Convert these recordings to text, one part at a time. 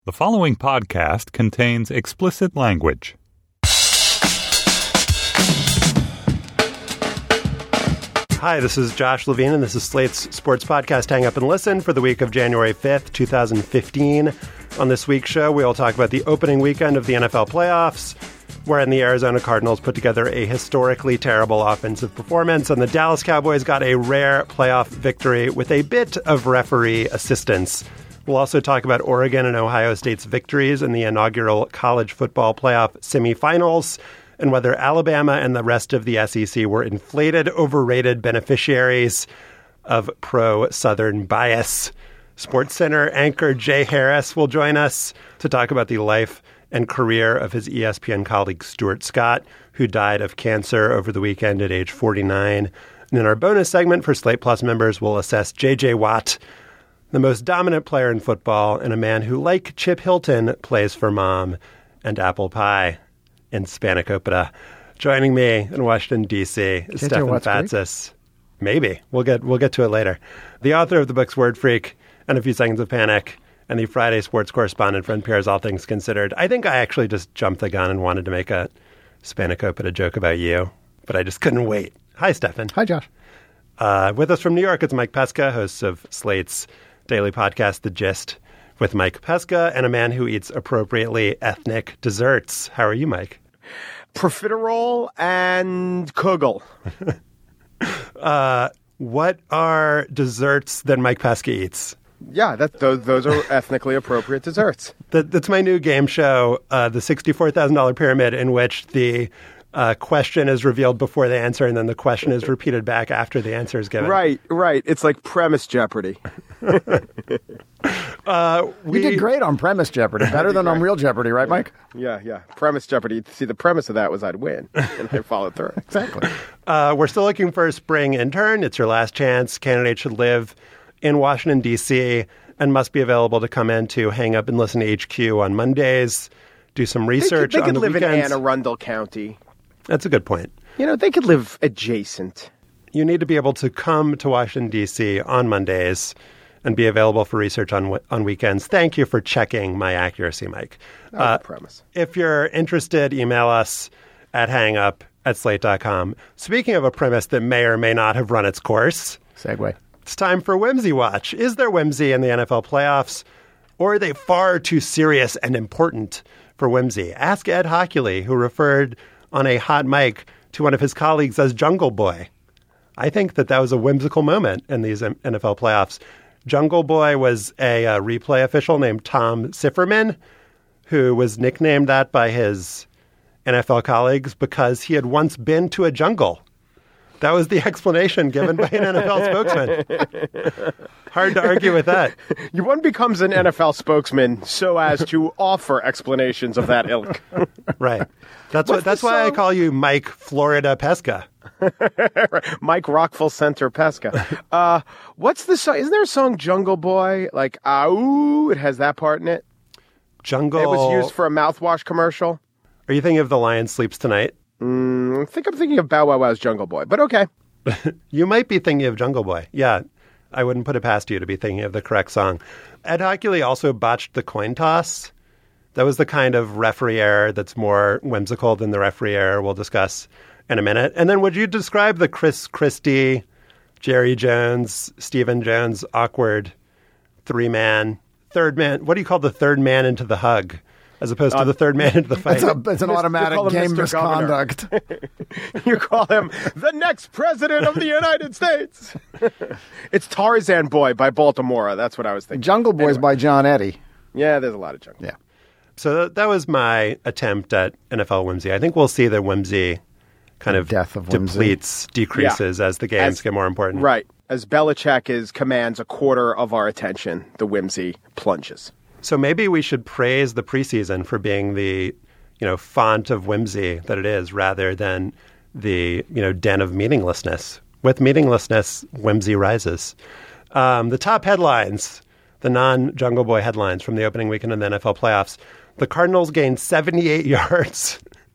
The following podcast contains explicit language. Hi, this is Josh Levine, and this is Slate's sports podcast, Hang Up and Listen, for the week of January 5th, 2015. On this week's show, we will talk about the opening weekend of the NFL playoffs, wherein the Arizona Cardinals put together a historically terrible offensive performance, and the Dallas Cowboys got a rare playoff victory with a bit of referee assistance. We'll also talk about Oregon and Ohio State's victories in the inaugural college football playoff semifinals, and whether Alabama and the rest of the SEC were inflated, overrated beneficiaries of pro-Southern bias. SportsCenter anchor Jay Harris will join us to talk about the life and career of his ESPN colleague Stuart Scott, who died of cancer over the weekend at age 49. And in our bonus segment for Slate Plus members, we'll assess J.J. Watt, the most dominant player in football, and a man who, like Chip Hilton, plays for mom and apple pie in Spanakopita. Joining me in Washington, D.C. is Stefan Fatsis. Maybe. We'll get to it later. The author of the books Word Freak and A Few Seconds of Panic, and the Friday sports correspondent for NPR's All Things Considered. I think I actually just jumped the gun and wanted to make a Spanakopita joke about you, but I just couldn't wait. Hi, Stefan. Hi, Josh. With us from New York, it's Mike Pesca, host of Slate's daily podcast, The Gist, with Mike Pesca, and a man who eats appropriately ethnic desserts. How are you, Mike? Profiterole and kugel. What are desserts that Mike Pesca eats? Yeah, those are ethnically appropriate desserts. That's my new game show, the $64,000 Pyramid, in which the question is revealed before the answer, and then the question is repeated back after the answer is given. Right. It's like premise Jeopardy. You did great on premise Jeopardy, better than on real Jeopardy, right, Mike? Yeah. Premise Jeopardy. See, the premise of that was I'd win, and I followed through. Exactly. We're still looking for a spring intern. It's your last chance. Candidates should live in Washington, D.C., and must be available to come in to hang up and listen to HQ on Mondays, do some research on the weekends. They could live in Anne Arundel County. That's a good point. You know, they could live adjacent. You need to be able to come to Washington, D.C. on Mondays and be available for research on weekends. Thank you for checking my accuracy, Mike. That was the premise. If you're interested, email us at hangup@slate.com. Speaking of a premise that may or may not have run its course. Segue. It's time for Whimsy Watch. Is there whimsy in the NFL playoffs, or are they far too serious and important for whimsy? Ask Ed Hockley, who referred on a hot mic to one of his colleagues as Jungle Boy. I think that was a whimsical moment in these NFL playoffs. Jungle Boy was a replay official named Tom Sifferman, who was nicknamed that by his NFL colleagues because he had once been to a jungle. That was the explanation given by an NFL spokesman. Hard to argue with that. One becomes an NFL spokesman so as to offer explanations of that ilk. Right. That's why I call you Mike Florida Pesca. Mike Rockville Center Pesca. What's the song? Isn't there a song Jungle Boy? Like, "Ow," it has that part in it. Jungle. It was used for a mouthwash commercial. Are you thinking of The Lion Sleeps Tonight? I think I'm thinking of Bow Wow Wow's Jungle Boy, but okay. You might be thinking of Jungle Boy. Yeah, I wouldn't put it past you to be thinking of the correct song. Ed Hockley also botched the coin toss. That was the kind of referee error that's more whimsical than the referee error we'll discuss in a minute. And then would you describe the Chris Christie, Jerry Jones, Stephen Jones awkward third man? What do you call the third man into the hug? As opposed to the third man into the fight. It's an automatic game misconduct. You call him the next president of the United States. It's Tarzan Boy by Baltimore. That's what I was thinking. Jungle Boys by John Eddy. Yeah, there's a lot of jungle. Yeah. So that was my attempt at NFL whimsy. I think we'll see that whimsy kind of depletes, decreases as the games get more important. Right. As Belichick commands a quarter of our attention, the whimsy plunges. So maybe we should praise the preseason for being the, font of whimsy that it is, rather than the, den of meaninglessness. With meaninglessness, whimsy rises. The top headlines, the non-Jungle Boy headlines from the opening weekend of the NFL playoffs. The Cardinals gained 78 yards.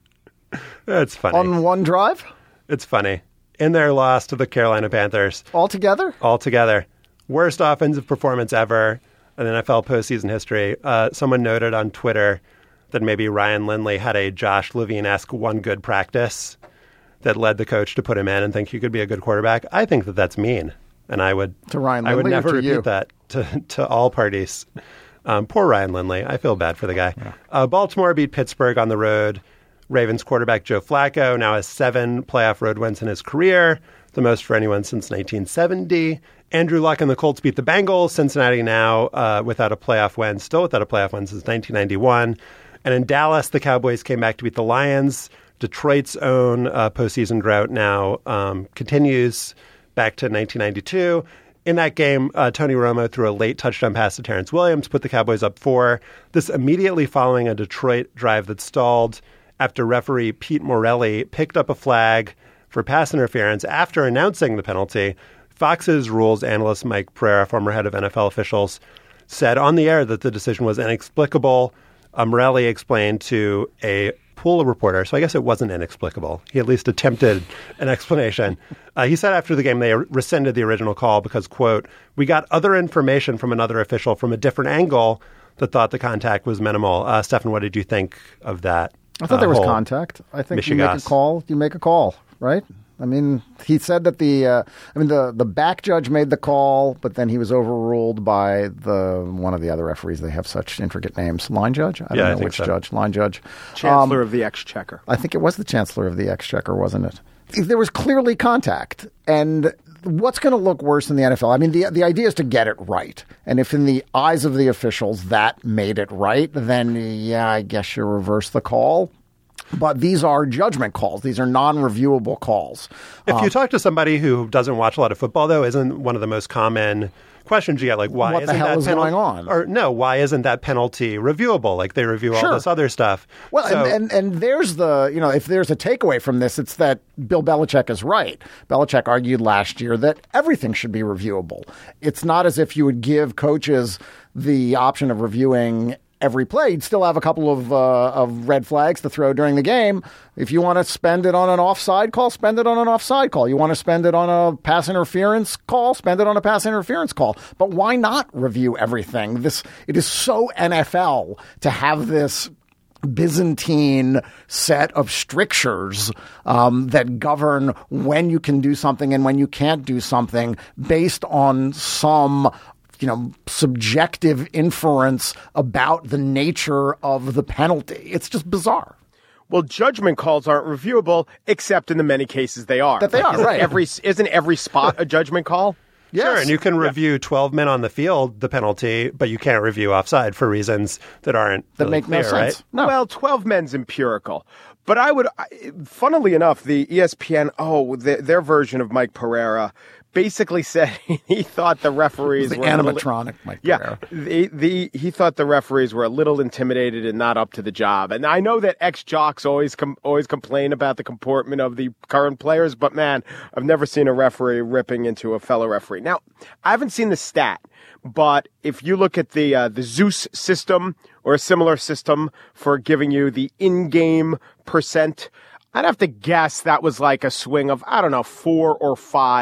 That's funny. On one drive? It's funny. In their loss to the Carolina Panthers. Altogether? Worst offensive performance ever. in NFL postseason history. Someone noted on Twitter that maybe Ryan Lindley had a Josh Levine-esque one good practice that led the coach to put him in and think he could be a good quarterback. I think that that's mean, and I would to Ryan Lindley, I would never or to repeat you? that to all parties. Poor Ryan Lindley. I feel bad for the guy. Yeah. Baltimore beat Pittsburgh on the road. Ravens quarterback Joe Flacco now has 7 playoff road wins in his career, the most for anyone since 1970. Andrew Luck and the Colts beat the Bengals. Cincinnati now without a playoff win, still without a playoff win since 1991. And in Dallas, the Cowboys came back to beat the Lions. Detroit's own postseason drought now continues back to 1992. In that game, Tony Romo threw a late touchdown pass to Terrence Williams, put the Cowboys up 4. This immediately following a Detroit drive that stalled after referee Pete Morelli picked up a flag for pass interference after announcing the penalty. Fox's rules analyst Mike Pereira, former head of NFL officials, said on the air that the decision was inexplicable. Morelli explained to a pool reporter, so I guess it wasn't inexplicable. He at least attempted an explanation. He said after the game they rescinded the original call because, quote, "We got other information from another official from a different angle that thought the contact was minimal." Stefan, what did you think of that? I thought there was contact. I think you make a call, right? I mean, he said that the back judge made the call, but then he was overruled by one of the other referees. They have such intricate names. Line judge? I don't know which judge. Line judge. Chancellor of the Exchequer. I think it was the Chancellor of the Exchequer, wasn't it? There was clearly contact. And what's going to look worse in the NFL? I mean, the idea is to get it right. And if in the eyes of the officials that made it right, then, yeah, I guess you reverse the call. But these are judgment calls. These are non-reviewable calls. If you talk to somebody who doesn't watch a lot of football, though, isn't one of the most common questions you get, like, why isn't that penalty going on? Or no, why isn't that penalty reviewable? Like, they review all this other stuff. Well, so, and there's if there's a takeaway from this, it's that Bill Belichick is right. Belichick argued last year that everything should be reviewable. It's not as if you would give coaches the option of reviewing every play. You'd still have a couple of red flags to throw during the game. If you want to spend it on an offside call, spend it on an offside call. You want to spend it on a pass interference call, spend it on a pass interference call. But why not review everything? It is so NFL to have this Byzantine set of strictures that govern when you can do something and when you can't do something based on some subjective inference about the nature of the penalty. It's just bizarre. Well, judgment calls aren't reviewable, except in the many cases they are. Right. Isn't every spot a judgment call? Yes. Sure, and you can review 12 men on the field, the penalty, but you can't review offside for reasons that make no sense. Right? No. Well, 12 men's empirical. But funnily enough, the ESPN, their version of Mike Pereira basically said he thought the referees were animatronic Mike Pereira. Yeah, he thought the referees were a little intimidated and not up to the job. And I know that ex-jocks always complain about the comportment of the current players, but man, I've never seen a referee ripping into a fellow referee. Now, I haven't seen the stat, but if you look at the Zeus system or a similar system for giving you the in-game percent, I'd have to guess that was like a swing of, 4 or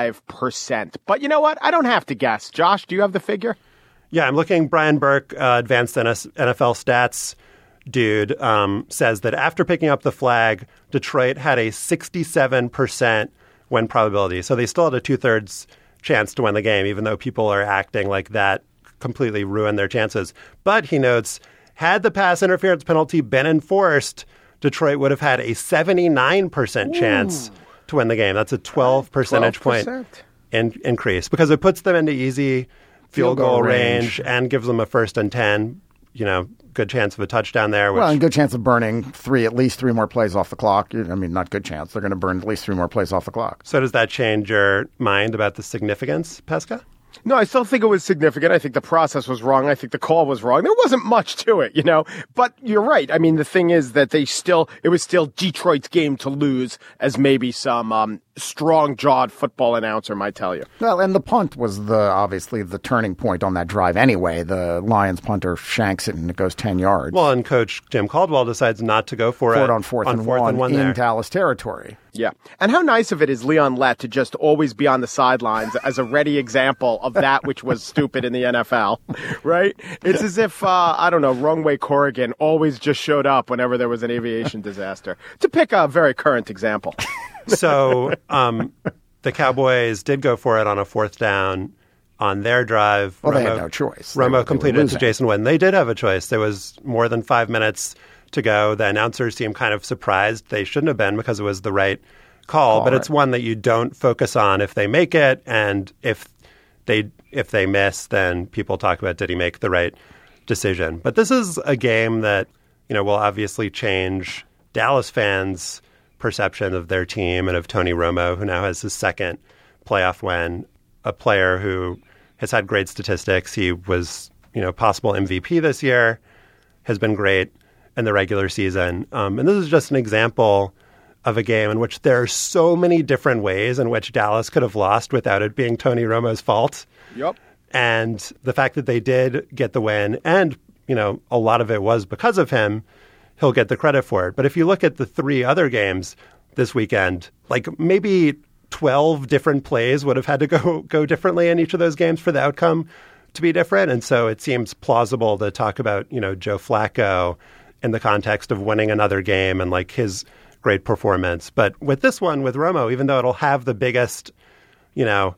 5%. But you know what? I don't have to guess. Josh, do you have the figure? Yeah, I'm looking. Brian Burke, advanced NFL stats dude, says that after picking up the flag, Detroit had a 67% win probability. So they still had a 2/3 chance to win the game, even though people are acting like that completely ruined their chances. But he notes, had the pass interference penalty been enforced, Detroit would have had a 79% chance to win the game. That's a 12 percentage point increase because it puts them into easy field goal range and gives them a 1st and 10. Good chance of a touchdown there. And good chance of burning at least three more plays off the clock. I mean, not good chance. They're going to burn at least 3 more plays off the clock. So does that change your mind about the significance, Pesca? No, I still think it was significant. I think the process was wrong. I think the call was wrong. There wasn't much to it, But you're right. I mean, the thing is that it was still Detroit's game to lose, as maybe some strong-jawed football announcer might tell you. Well, and the punt was obviously the turning point on that drive anyway. The Lions punter shanks it and it goes 10 yards. Well, and Coach Jim Caldwell decides not to go for it on fourth and one in there. Dallas territory. Yeah. And how nice of it is Leon Lett to just always be on the sidelines as a ready example of that which was stupid in the NFL, right? It's as if, Rungway Corrigan always just showed up whenever there was an aviation disaster, to pick a very current example. So the Cowboys did go for it on a 4th down on their drive. Well, they had no choice. Romo completed it to Jason Witten. They did have a choice. There was more than 5 minutes to go. The announcers seemed kind of surprised. They shouldn't have been because it was the right call, but it's one that you don't focus on if they make it, and if they miss, then people talk about did he make the right decision. But this is a game that, will obviously change Dallas fans' perception of their team and of Tony Romo, who now has his 2nd playoff win, a player who has had great statistics. He was, possible MVP this year, has been great in the regular season. And this is just an example of a game in which there are so many different ways in which Dallas could have lost without it being Tony Romo's fault. Yep. And the fact that they did get the win, and, a lot of it was because of him, he'll get the credit for it. But if you look at the 3 other games this weekend, like maybe 12 different plays would have had to go differently in each of those games for the outcome to be different. And so it seems plausible to talk about, Joe Flacco in the context of winning another game and like his great performance. But with this one, with Romo, even though it'll have the biggest, playoff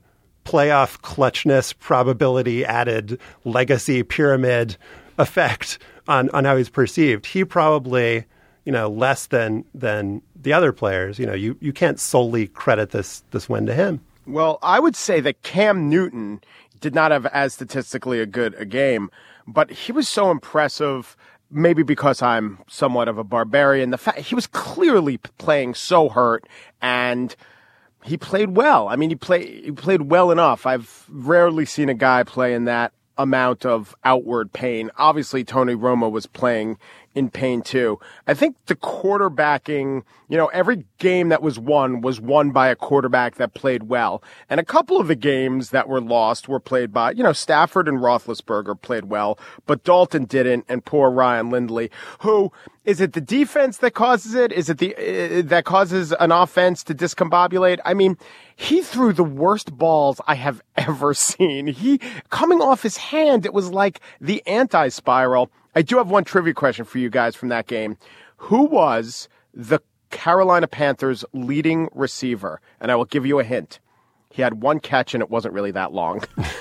clutchness probability added legacy pyramid effect on how he's perceived, he probably, less than the other players, you can't solely credit this win to him. Well, I would say that Cam Newton did not have as statistically a good a game, but he was so impressive. Maybe because I'm somewhat of a barbarian, the fact he was clearly playing so hurt, and he played well. I mean, he played well enough. I've rarely seen a guy play in that amount of outward pain. Obviously, Tony Romo was playing in pain too. I think the quarterbacking, every game that was won by a quarterback that played well. And a couple of the games that were lost were played by, Stafford and Roethlisberger played well, but Dalton didn't, and poor Ryan Lindley, who, is it the defense that causes it? Is it that causes an offense to discombobulate? I mean, he threw the worst balls I have ever seen. Coming off his hand, it was like the anti-spiral. I do have one trivia question for you guys from that game. Who was the Carolina Panthers' leading receiver? And I will give you a hint. He had one catch, and it wasn't really that long.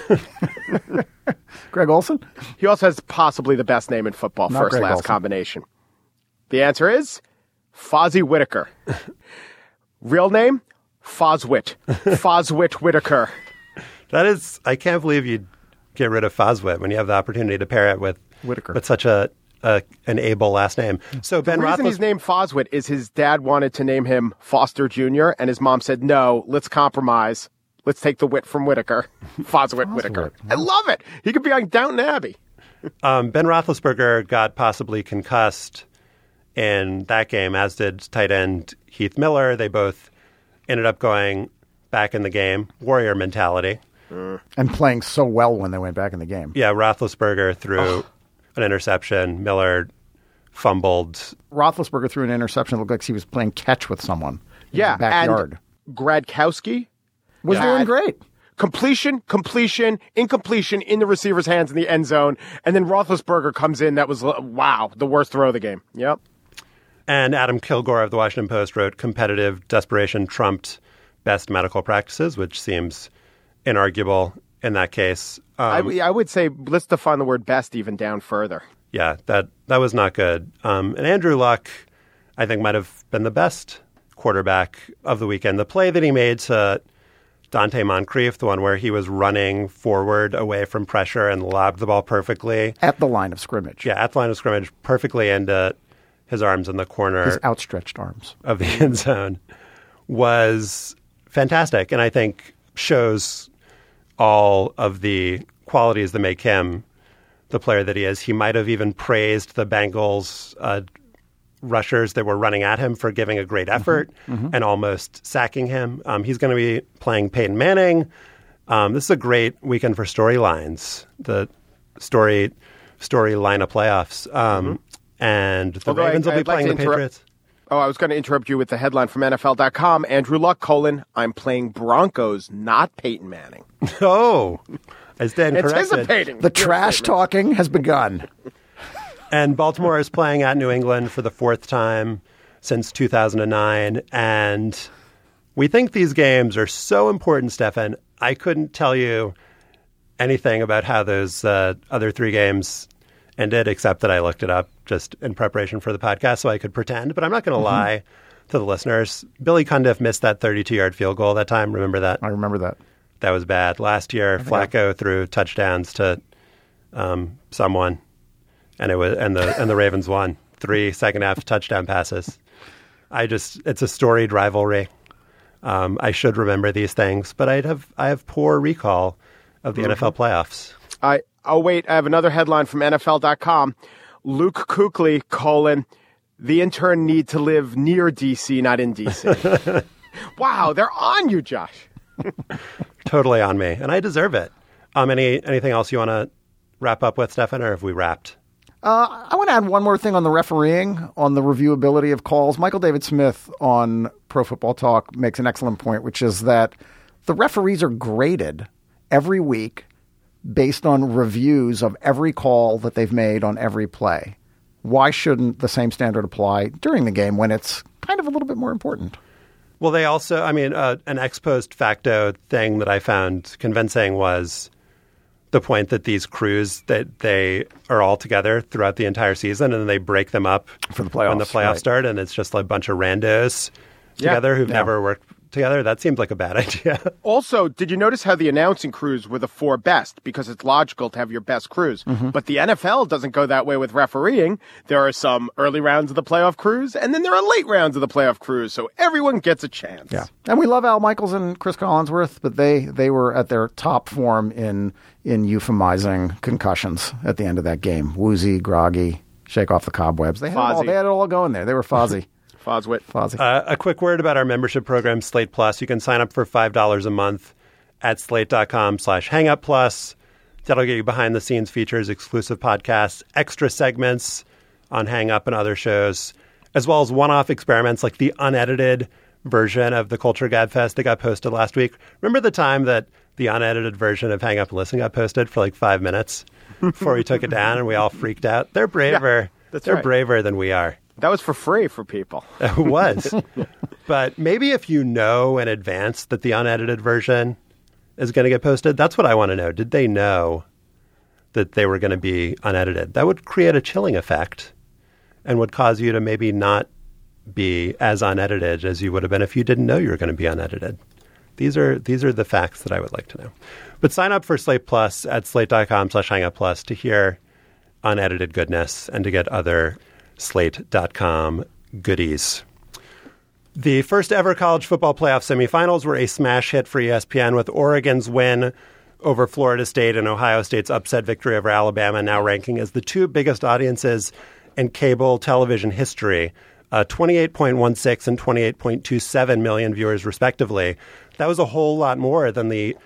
Greg Olsen? He also has possibly the best name in football, Not first-last Olsen. combination. The answer is Fozzie Whitaker. Real name? Foswit. Foswit Whitaker. That is, I can't believe you'd get rid of Foswit when you have the opportunity to pair it with Whitaker. With such an able last name. So The reason he's named Foswit is his dad wanted to name him Foster Jr., and his mom said, no, let's compromise. Let's take the wit from Whitaker. Foswit Whitaker. I love it. He could be on Downton Abbey. Ben Roethlisberger got possibly concussed in that game, as did tight end Heath Miller. They both ended up going back in the game. Warrior mentality. And playing so well when they went back in the game. Yeah, Roethlisberger threw an interception. Miller fumbled. Roethlisberger threw an interception. It looked like he was playing catch with someone in Yeah, the backyard. and Gradkowski Was doing great. Completion, incompletion in the receiver's hands in the end zone. And then Roethlisberger comes in. That was, wow, the worst throw of the game. Yep. And Adam Kilgore of the Washington Post wrote, competitive desperation trumped best medical practices, which seems inarguable in that case. I would say let's define the word best even down further. Yeah, that was not good. And Andrew Luck, I think, might have been the best quarterback of the weekend. The play that he made to Dante Moncrief, the one where he was running forward away from pressure and lobbed the ball perfectly. At the line of scrimmage. Yeah, at the line of scrimmage, perfectly into his arms in the corner. His outstretched arms. Of the end zone was fantastic, and I think shows all of the qualities that make him the player that he is. He might have even praised the Bengals rushers that were running at him for giving a great effort and almost sacking him. He's going to be playing Peyton Manning. This is a great weekend for storylines, the storyline of playoffs. And the Ravens will be playing the Patriots. Oh, I was going to interrupt you with the headline from NFL.com. Andrew Luck, I'm playing Broncos, not Peyton Manning. Oh, I stand corrected. Anticipating. The trash talking has begun. And Baltimore is playing at New England for the fourth time since 2009. And we think these games are so important, Stefan. I couldn't tell you anything about how those other three games ended, except that I looked it up just in preparation for the podcast so I could pretend. But I'm not going to lie to the listeners. Billy Cundiff missed that 32-yard field goal that time. Remember that? I remember that. That was bad. Last year, Flacco threw touchdowns to someone, and the Ravens won 3 second-half touchdown passes. It's a storied rivalry. I should remember these things, but I have poor recall of the NFL playoffs. Oh, wait, I have another headline from NFL.com. Luke Kuechly, the intern need to live near D.C., not in D.C. Wow, they're on you, Josh. Totally on me, and I deserve it. Anything else you want to wrap up with, Stefan, or have we wrapped? I want to add one more thing on the refereeing, on the reviewability of calls. Michael David Smith on Pro Football Talk makes an excellent point, which is that the referees are graded every week based on reviews of every call that they've made on every play. Why shouldn't the same standard apply during the game when it's kind of a little bit more important? Well, they also, an ex post facto thing that I found convincing was the point that these crews, that they are all together throughout the entire season, and then they break them up for the playoffs, when the playoffs start, and it's just like a bunch of randos together who've never worked together. That seems like a bad idea. Also, did you notice how the announcing crews were the 4 best? Because it's logical to have your best crews. But the NFL doesn't go that way with refereeing. There are some early rounds of the playoff crews, and then there are late rounds of the playoff crews, so everyone gets a chance. Yeah, and we love Al Michaels and Chris Collinsworth, but they were at their top form in euphemizing concussions at the end of that game. Woozy, groggy, shake off the cobwebs. They had it all going there. They were Fozzie. Fozzie. A quick word about our membership program, Slate Plus. You can sign up for $5 a month at slate.com/hangupplus. That'll get you behind-the-scenes features, exclusive podcasts, extra segments on Hang Up and other shows, as well as one-off experiments like the unedited version of the Culture Gabfest that got posted last week. Remember the time that the unedited version of Hang Up and Listen got posted for like 5 minutes before we took it down and we all freaked out? They're braver. Yeah, They're braver than we are. That was for free for people. It was. But maybe if you know in advance that the unedited version is going to get posted, that's what I want to know. Did they know that they were going to be unedited? That would create a chilling effect and would cause you to maybe not be as unedited as you would have been if you didn't know you were going to be unedited. These are the facts that I would like to know. But sign up for Slate Plus at slate.com/hangupplus to hear unedited goodness and to get other Slate.com goodies. The first ever college football playoff semifinals were a smash hit for ESPN, with Oregon's win over Florida State and Ohio State's upset victory over Alabama now ranking as the 2 biggest audiences in cable television history, 28.16 and 28.27 million viewers respectively. That was a whole lot more than the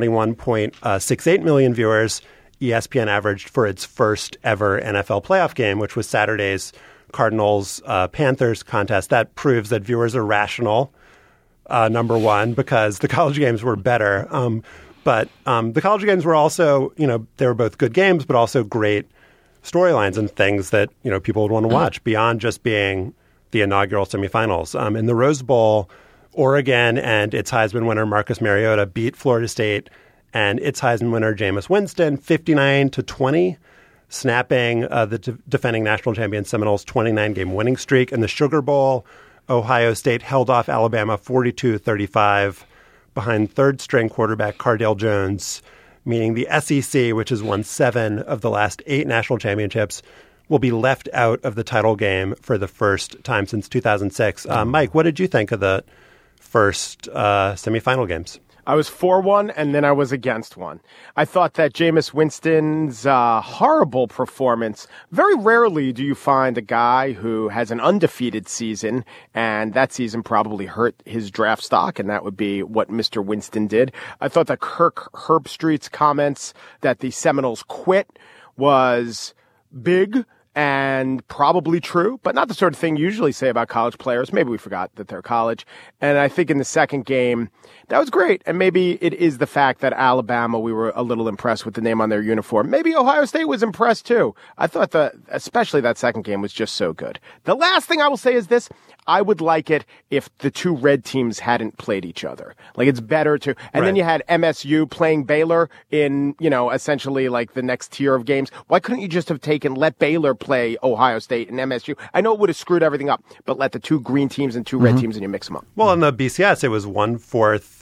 21.68 million viewers ESPN averaged for its first ever NFL playoff game, which was Saturday's Cardinals-Panthers contest. That proves that viewers are rational, number one, because the college games were better. But the college games were also, they were both good games, but also great storylines and things that, people would want to watch beyond just being the inaugural semifinals. In the Rose Bowl, Oregon and its Heisman winner Marcus Mariota beat Florida State and its Heisman winner, Jameis Winston, 59-20, snapping the defending national champion Seminoles' 29-game winning streak. In the Sugar Bowl, Ohio State held off Alabama 42-35 behind third-string quarterback Cardale Jones, meaning the SEC, which has won 7 of the last 8 national championships, will be left out of the title game for the first time since 2006. Mike, what did you think of the first semifinal games? I was for one, and then I was against one. I thought that Jameis Winston's horrible performance, very rarely do you find a guy who has an undefeated season, and that season probably hurt his draft stock, and that would be what Mr. Winston did. I thought that Kirk Herbstreit's comments that the Seminoles quit was big and probably true, but not the sort of thing you usually say about college players. Maybe we forgot that they're college. And I think in the second game, that was great. And maybe it is the fact that Alabama, we were a little impressed with the name on their uniform. Maybe Ohio State was impressed too. I thought especially that second game was just so good. The last thing I will say is this. I would like it if the two red teams hadn't played each other. Like, it's better to, and then you had MSU playing Baylor in, essentially like the next tier of games. Why couldn't you just have let Baylor play Ohio State and MSU? I know it would have screwed everything up, but let the two green teams and two red teams and you mix them up. Well, in the BCS, it was 1/4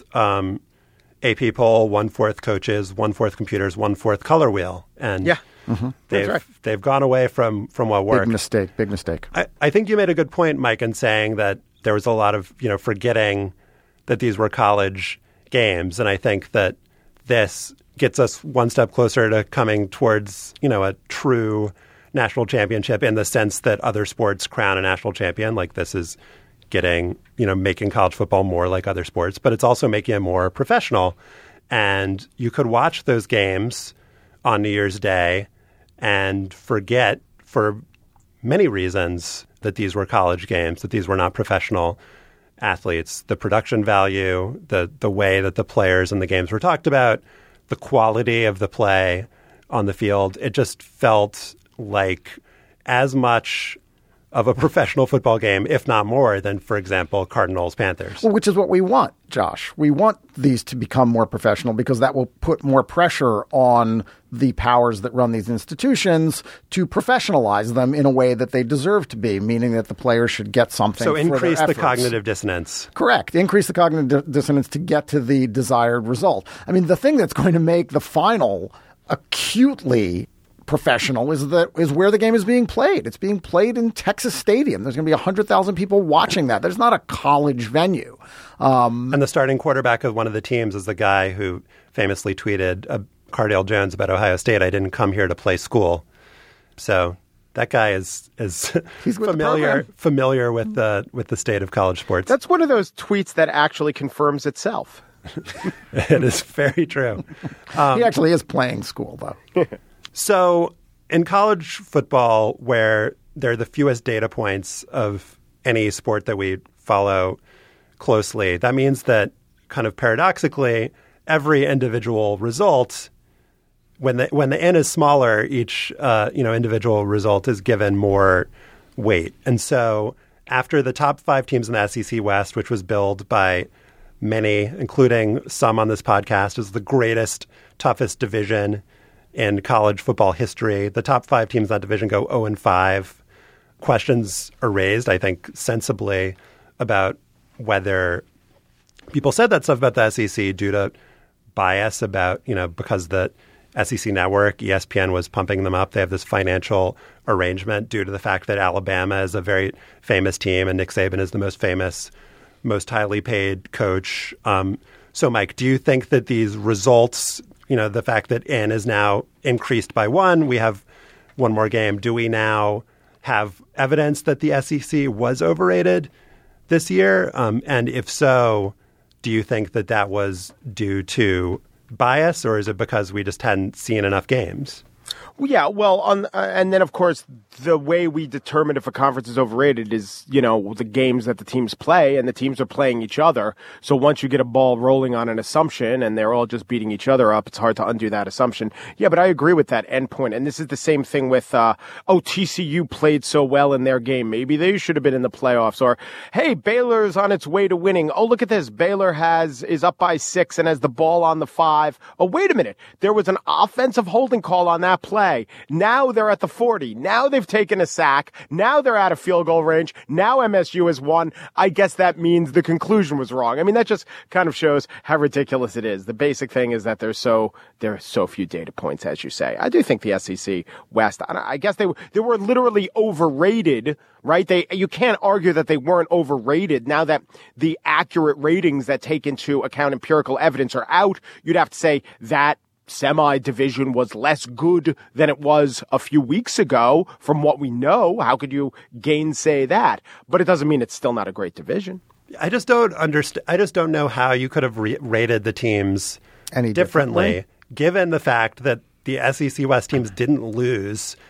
AP poll, 1/4 coaches, 1/4 computers, 1/4 color wheel. And they've gone away from what worked. Big mistake. I think you made a good point, Mike, in saying that there was a lot of, forgetting that these were college games. And I think that this gets us one step closer to coming towards, a true national championship in the sense that other sports crown a national champion. Like, this is getting, making college football more like other sports, but it's also making it more professional. And you could watch those games on New Year's Day and forget, for many reasons, that these were college games, that these were not professional athletes. The production value, the way that the players and the games were talked about, the quality of the play on the field, it just felt like as much of a professional football game, if not more, than, for example, Cardinals-Panthers. Well, which is what we want, Josh. We want these to become more professional because that will put more pressure on the powers that run these institutions to professionalize them in a way that they deserve to be, meaning that the players should get something So for their increase the efforts. cognitive dissonance. Correct. Increase the cognitive dissonance to get to the desired result. I mean, the thing that's going to make the final acutely professional is where the game is being played. It's being played in Texas Stadium. There's going to be 100,000 people watching that. There's not a college venue. And the starting quarterback of one of the teams is the guy who famously tweeted Cardale Jones about Ohio State, "I didn't come here to play school." So that guy is familiar with the state of college sports. That's one of those tweets that actually confirms itself. It is very true. He actually is playing school, though. So in college football, where there are the fewest data points of any sport that we follow closely, that means that kind of paradoxically, every individual result, when the N is smaller, each individual result is given more weight. And so after the top 5 teams in the SEC West, which was billed by many, including some on this podcast, as the greatest, toughest division in college football history, the top 5 teams in that division go 0-5. Questions are raised, I think, sensibly about whether people said that stuff about the SEC due to bias about, because the SEC network, ESPN, was pumping them up. They have this financial arrangement due to the fact that Alabama is a very famous team and Nick Saban is the most famous, most highly paid coach. So, Mike, do you think that these results, the fact that N is now increased by 1, we have one more game. Do we now have evidence that the SEC was overrated this year? And if so, do you think that that was due to bias, or is it because we just hadn't seen enough games? Yeah, well, and then, of course, the way we determine if a conference is overrated is, the games that the teams play, and the teams are playing each other. So once you get a ball rolling on an assumption and they're all just beating each other up, it's hard to undo that assumption. Yeah, but I agree with that endpoint. And this is the same thing with, TCU played so well in their game. Maybe they should have been in the playoffs. Or, hey, Baylor's on its way to winning. Oh, look at this. Baylor is up by 6 and has the ball on the 5. Oh, wait a minute. There was an offensive holding call on that play. Now they're at the 40. Now they've taken a sack. Now they're out of field goal range. Now MSU has won. I guess that means the conclusion was wrong. I mean, that just kind of shows how ridiculous it is. The basic thing is that there are so few data points, as you say. I do think the SEC West, I guess they were literally overrated, right? You can't argue that they weren't overrated. Now that the accurate ratings that take into account empirical evidence are out, you'd have to say that semi-division was less good than it was a few weeks ago from what we know. How could you gainsay that? But it doesn't mean it's still not a great division. I just don't understand. I just don't know how you could have rated the teams any differently, given the fact that the SEC West teams didn't lose,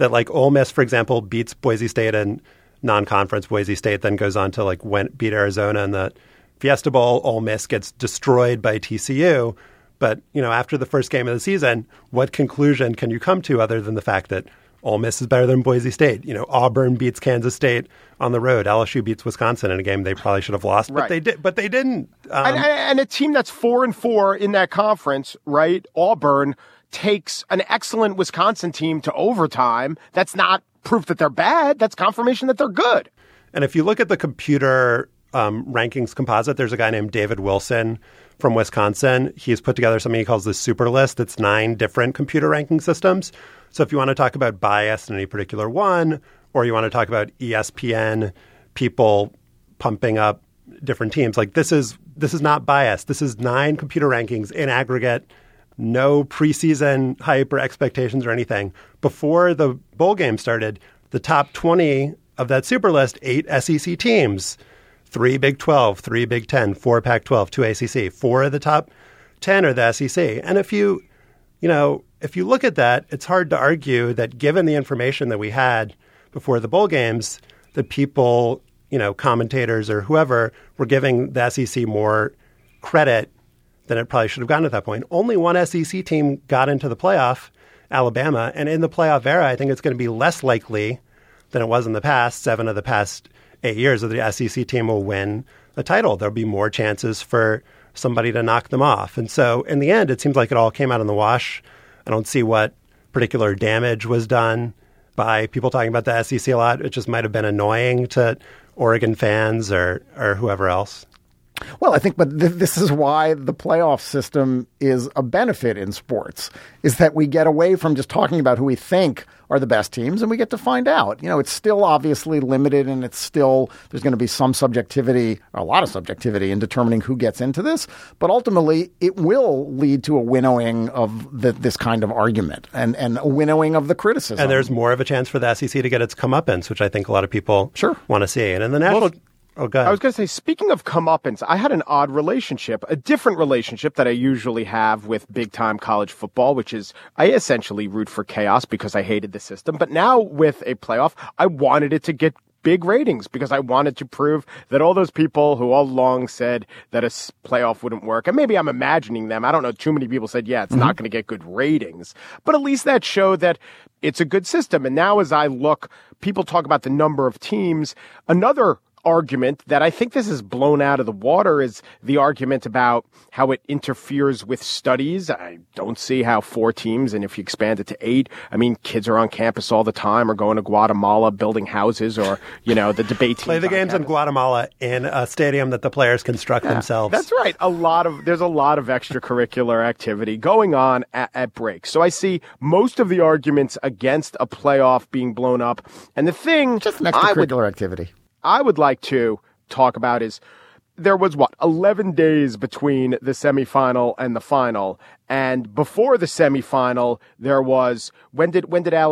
that like Ole Miss, for example, beats Boise State in non-conference. Boise State then goes on to like beat Arizona in the Fiesta Bowl. Ole Miss gets destroyed by TCU. But, after the first game of the season, what conclusion can you come to other than the fact that Ole Miss is better than Boise State? Auburn beats Kansas State on the road. LSU beats Wisconsin in a game they probably should have lost, right. But they didn't. And a team that's 4-4 in that conference, right? Auburn takes an excellent Wisconsin team to overtime. That's not proof that they're bad. That's confirmation that they're good. And if you look at the computer rankings composite, there's a guy named David Wilson from Wisconsin. He's put together something he calls the Super List. It's 9 different computer ranking systems. So if you want to talk about bias in any particular one, or you want to talk about ESPN, people pumping up different teams, like this is not biased. This is 9 computer rankings in aggregate, no preseason hype or expectations or anything. Before the bowl game started, the top 20 of that Super List, 8 SEC teams, 3 Big 12, 3 Big 10, 4 Pac-12, 2 ACC. 4 of the top 10 are the SEC. And if you look at that, it's hard to argue that given the information that we had before the bowl games, that people, commentators or whoever, were giving the SEC more credit than it probably should have gotten at that point. Only one SEC team got into the playoff, Alabama. And in the playoff era, I think it's going to be less likely than it was in the past. 7 of the past 8 years that the SEC team will win a title. There'll be more chances for somebody to knock them off. And so in the end, it seems like it all came out in the wash. I don't see what particular damage was done by people talking about the SEC a lot. It just might have been annoying to Oregon fans or whoever else. Well, I think, but this is why the playoff system is a benefit in sports, is that we get away from just talking about who we think are the best teams, and we get to find out. It's still obviously limited, and there's going to be some subjectivity, or a lot of subjectivity in determining who gets into this, but ultimately it will lead to a winnowing of this kind of argument and a winnowing of the criticism. And there's more of a chance for the SEC to get its comeuppance, which I think a lot of people want to see. And in the national... Oh, go ahead. I was going to say, speaking of comeuppance, I had an odd relationship, a different relationship that I usually have with big-time college football, which is I essentially root for chaos because I hated the system. But now with a playoff, I wanted it to get big ratings because I wanted to prove that all those people who all along said that a playoff wouldn't work, and maybe I'm imagining them. I don't know. Too many people said, yeah, it's not going to get good ratings. But at least that showed that it's a good system. And now as I look, people talk about the number of teams. Another argument that I think this is blown out of the water is the argument about how it interferes with studies. I don't see how 4 teams, and if you expand it to 8, I mean, kids are on campus all the time or going to Guatemala building houses or, the debate teams. Play the games in Guatemala in a stadium that the players construct themselves. That's right. There's a lot of extracurricular activity going on at breaks. So I see most of the arguments against a playoff being blown up. And the thing... Just an extracurricular activity. I would like to talk about is there was 11 days between the semifinal and the final. And before the semifinal, there was, when was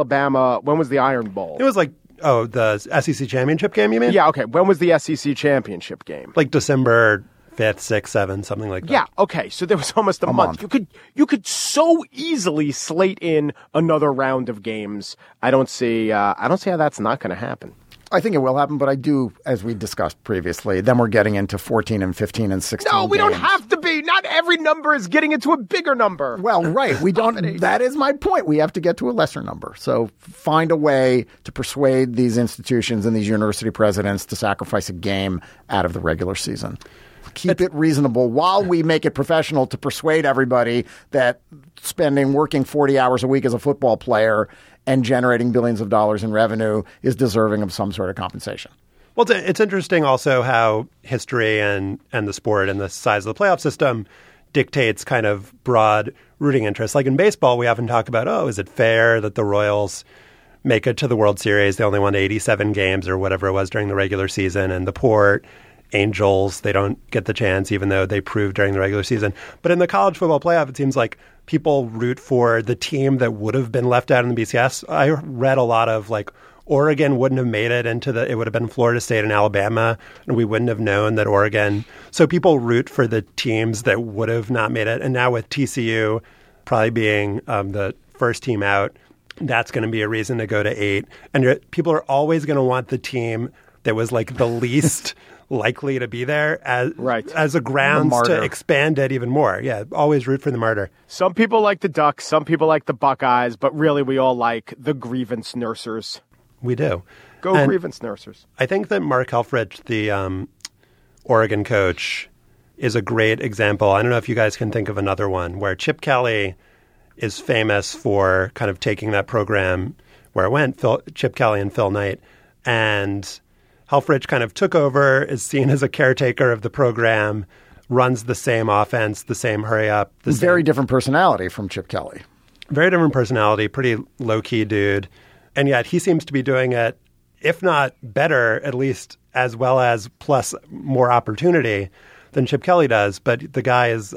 the Iron Bowl? It was the SEC championship game, you mean? Yeah, okay. When was the SEC championship game? Like December 5th, 6th, 7th, something like that. Yeah, okay. So there was almost a month. You could so easily slate in another round of games. I don't see how that's not going to happen. I think it will happen, but I do, as we discussed previously, then we're getting into 14 and 15 and 16 No, we games. don't have to be. Not every number is getting into a bigger number. Well, right. We don't. That is my point. We have to get to a lesser number. So find a way to persuade these institutions and these university presidents to sacrifice a game out of the regular season. Keep it reasonable while we make it professional to persuade everybody that working 40 hours a week as a football player and generating billions of dollars in revenue is deserving of some sort of compensation. Well, it's interesting also how history and the sport and the size of the playoff system dictates kind of broad rooting interests. Like in baseball, we often talk about, is it fair that the Royals make it to the World Series? They only won 87 games or whatever it was during the regular season. And the poor Angels, they don't get the chance, even though they proved during the regular season. But in the college football playoff, it seems like people root for the team that would have been left out in the BCS. I read a lot of Oregon wouldn't have made it it would have been Florida State and Alabama, and we wouldn't have known that Oregon. So people root for the teams that would have not made it. And now with TCU probably being the first team out, that's going to be a reason to go to 8. And people are always going to want the team that was like the least likely to be there as a grounds to expand it even more. Yeah, always root for the martyr. Some people like the Ducks, some people like the Buckeyes, but really we all like the grievance nursers. We do. Go grievance nursers. I think that Mark Helfrich, the Oregon coach, is a great example. I don't know if you guys can think of another one where Chip Kelly is famous for kind of taking that program where it went, Chip Kelly and Phil Knight, and Helfrich kind of took over, is seen as a caretaker of the program, runs the same offense, the same hurry up. Very different personality from Chip Kelly. Very different personality, pretty low-key dude. And yet he seems to be doing it, if not better, at least as well as plus more opportunity than Chip Kelly does. But the guy is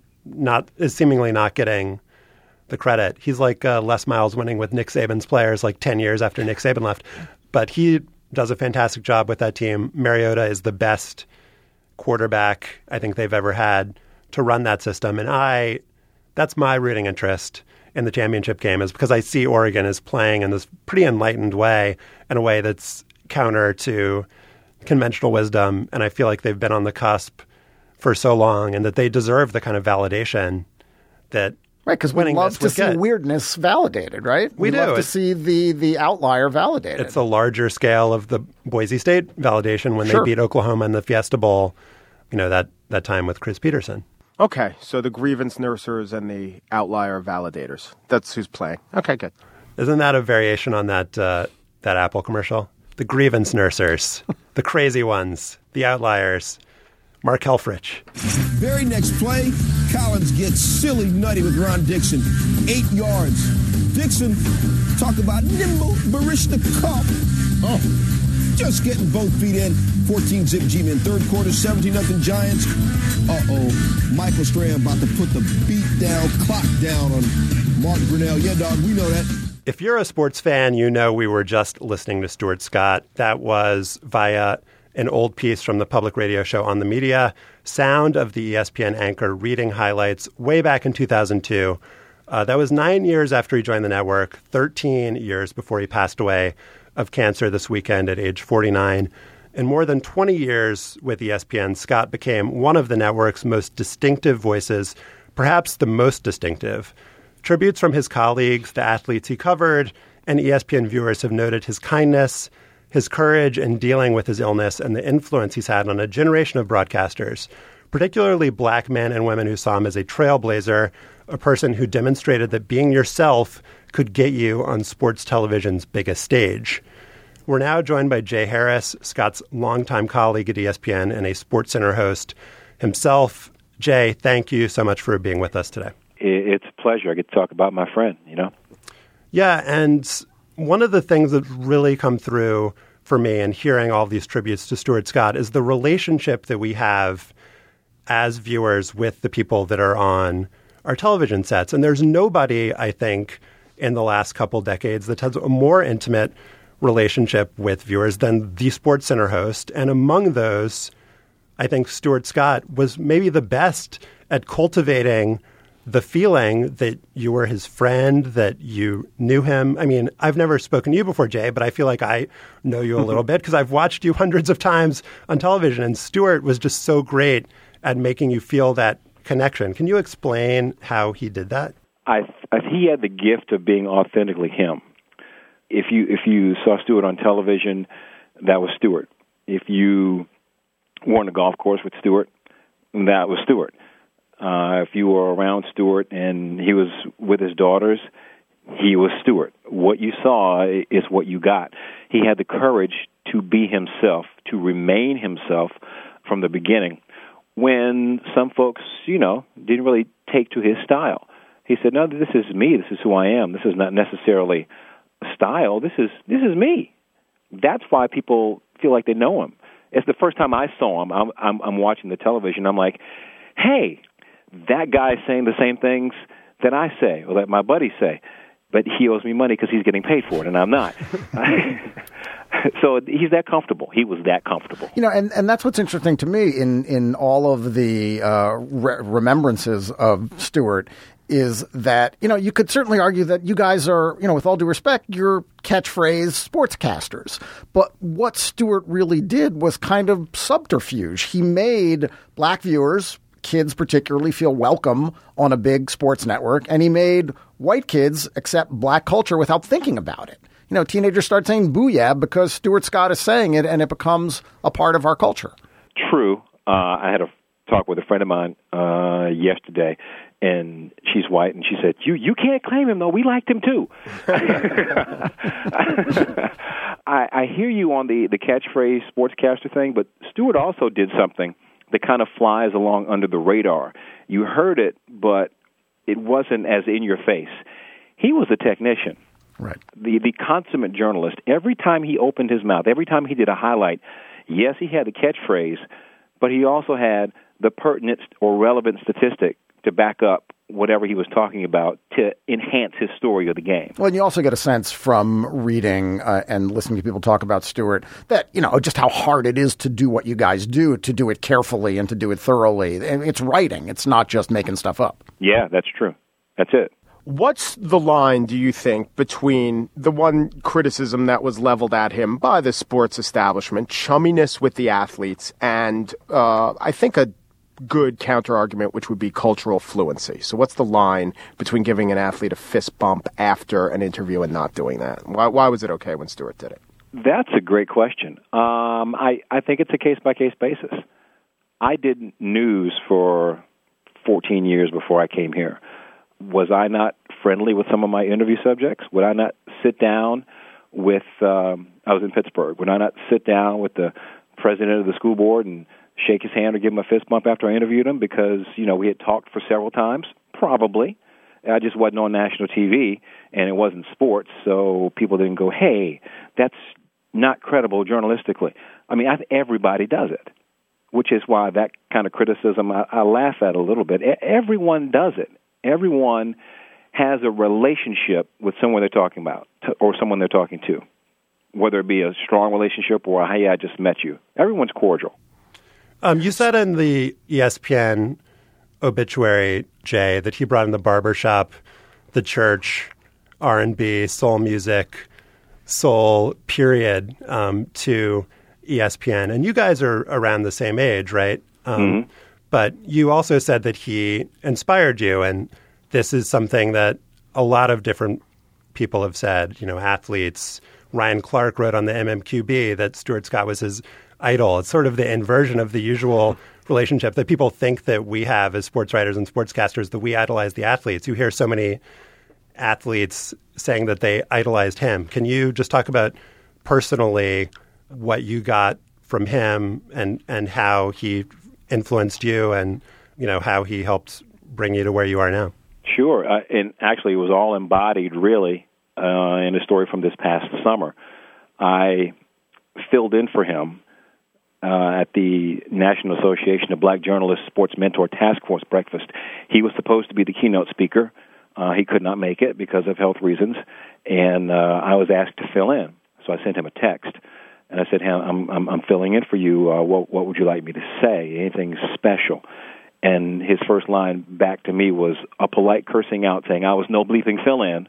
seemingly not getting the credit. He's like Les Miles winning with Nick Saban's players like 10 years after Nick Saban left. But he does a fantastic job with that team. Mariota is the best quarterback I think they've ever had to run that system. And that's my rooting interest in the championship game, is because I see Oregon as playing in this pretty enlightened way, in a way that's counter to conventional wisdom. And I feel like they've been on the cusp for so long and that they deserve the kind of validation that right, because we love to see weirdness validated, right? We do. Love to see the outlier validated. It's a larger scale of the Boise State validation when they beat Oklahoma in the Fiesta Bowl, that time with Chris Peterson. Okay, so the grievance nursers and the outlier validators. That's who's playing. Okay, good. Isn't that a variation on that Apple commercial? The grievance nursers, the crazy ones, the outliers. Mark Helfrich. Very next play, Collins gets silly nutty with Ron Dixon. 8 yards. Dixon, talk about nimble Barishnikov. Oh, just getting both feet in. 14-zip G-Men. Third quarter, 17-0 Giants. Uh-oh. Michael Strahan about to put the clock down on Mark Brunell. Yeah, dog, we know that. If you're a sports fan, you know we were just listening to Stuart Scott. That was via an old piece from the public radio show On the Media, sound of the ESPN anchor reading highlights way back in 2002. That was 9 years after he joined the network, 13 years before he passed away of cancer this weekend at age 49. In more than 20 years with ESPN, Scott became one of the network's most distinctive voices, perhaps the most distinctive. Tributes from his colleagues, the athletes he covered, and ESPN viewers have noted his kindness, his courage in dealing with his illness, and the influence he's had on a generation of broadcasters, particularly black men and women who saw him as a trailblazer, a person who demonstrated that being yourself could get you on sports television's biggest stage. We're now joined by Jay Harris, Scott's longtime colleague at ESPN and a SportsCenter host himself. Jay, thank you so much for being with us today. It's a pleasure. I get to talk about my friend, Yeah, and one of the things that really come through for me in hearing all these tributes to Stuart Scott is the relationship that we have as viewers with the people that are on our television sets. And there's nobody, I think, in the last couple decades that has a more intimate relationship with viewers than the SportsCenter host. And among those, I think Stuart Scott was maybe the best at cultivating the feeling that you were his friend, that you knew him. I mean, I've never spoken to you before, Jay, but I feel like I know you a little bit because I've watched you hundreds of times on television. And Stuart was just so great at making you feel that connection. Can you explain how he did that? He had the gift of being authentically him. If you saw Stuart on television, that was Stuart. If you were on a golf course with Stuart, that was Stuart. If you were around Stuart and he was with his daughters, he was Stuart. What you saw is what you got. He had the courage to be himself, to remain himself from the beginning. When some folks, didn't really take to his style, he said, "No, this is me. This is who I am. This is not necessarily a style. This is me." That's why people feel like they know him. It's the first time I saw him. I'm watching the television. I'm like, hey, that guy's saying the same things that I say or that my buddies say, but he owes me money because he's getting paid for it, and I'm not. So he's that comfortable. He was that comfortable. And that's what's interesting to me in all of the remembrances of Stuart is that, you could certainly argue that you guys are, with all due respect, you're catchphrase sportscasters. But what Stewart really did was kind of subterfuge. He made black viewers, kids particularly, feel welcome on a big sports network, and he made white kids accept black culture without thinking about it. Teenagers start saying booyah because Stuart Scott is saying it, and it becomes a part of our culture. True. I had a talk with a friend of mine yesterday, and she's white, and she said, you can't claim him, though. We liked him, too. I hear you on the catchphrase sportscaster thing, but Stewart also did something that kind of flies along under the radar. You heard it, but it wasn't as in your face. He was a technician. Right. The consummate journalist. Every time he opened his mouth, every time he did a highlight, yes, he had the catchphrase, but he also had the pertinent or relevant statistic to back up whatever he was talking about to enhance his story of the game. Well, and you also get a sense from reading and listening to people talk about Stewart that, just how hard it is to do what you guys do, to do it carefully and to do it thoroughly. And it's writing. It's not just making stuff up. Yeah, that's true. That's it. What's the line, do you think, between the one criticism that was leveled at him by the sports establishment, chumminess with the athletes, and I think a good counter-argument, which would be cultural fluency? So what's the line between giving an athlete a fist bump after an interview and not doing that? Why was it okay when Stewart did it? That's a great question. I think it's a case-by-case basis. I did news for 14 years before I came here. Was I not friendly with some of my interview subjects? Would I not sit down with, I was in Pittsburgh, would I not sit down with the president of the school board and shake his hand or give him a fist bump after I interviewed him because, we had talked for several times? Probably. I just wasn't on national TV, and it wasn't sports, so people didn't go, hey, that's not credible journalistically. I mean, everybody does it, which is why that kind of criticism I laugh at a little bit. Everyone does it. Everyone has a relationship with someone they're talking about or someone they're talking to, whether it be a strong relationship or, hey, I just met you. Everyone's cordial. You said in the ESPN obituary, Jay, that he brought in the barbershop, the church, R&B, soul music, soul period to ESPN. And you guys are around the same age, right? Mm-hmm. But you also said that he inspired you, and this is something that a lot of different people have said, athletes. Ryan Clark wrote on the MMQB that Stuart Scott was his idol. It's sort of the inversion of the usual relationship that people think that we have as sports writers and sportscasters, that we idolize the athletes. You hear so many athletes saying that they idolized him. Can you just talk about personally what you got from him and how he influenced you and, how he helped bring you to where you are now? Sure. And actually it was all embodied really in a story from this past summer. I filled in for him at the National Association of Black Journalists Sports Mentor Task Force breakfast. He was supposed to be the keynote speaker. He could not make it because of health reasons, and I was asked to fill in. So I sent him a text, and I said, hey, I'm filling in for you. What would you like me to say? Anything special? And his first line back to me was a polite cursing out saying, I was no bleeping fill-in,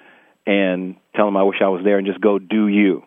and tell him I wish I was there and just go, do you.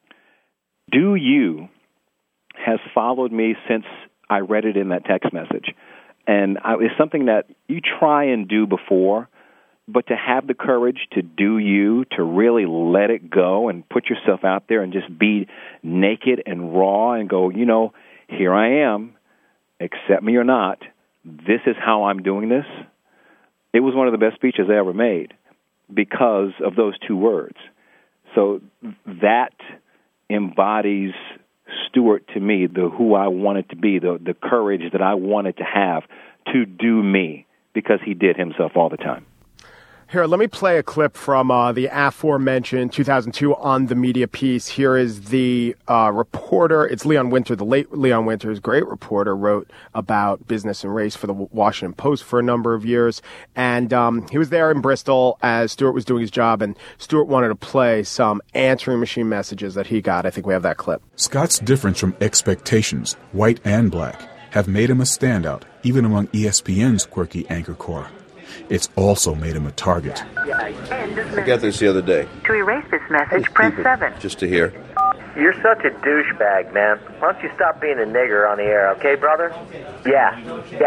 Do you has followed me since I read it in that text message. And it's something that you try and do before, but to have the courage to do you, to really let it go and put yourself out there and just be naked and raw and go, here I am, accept me or not, this is how I'm doing this. It was one of the best speeches I ever made because of those two words. So that embodies Stewart to me, who I wanted to be, the courage that I wanted to have to do me, because he did himself all the time. Here, let me play a clip from the aforementioned 2002 On the Media piece. Here is the reporter. It's Leon Winter, the late Leon Winter, great reporter, wrote about business and race for the Washington Post for a number of years. And he was there in Bristol as Stewart was doing his job, and Stewart wanted to play some answering machine messages that he got. I think we have that clip. Scott's difference from expectations, white and black, have made him a standout, even among ESPN's quirky anchor corps. it's also made him a target. I got this the other day. To erase this message, press 7. Just to hear. You're such a douchebag, man. Why don't you stop being a nigger on the air, okay, brother? Yeah.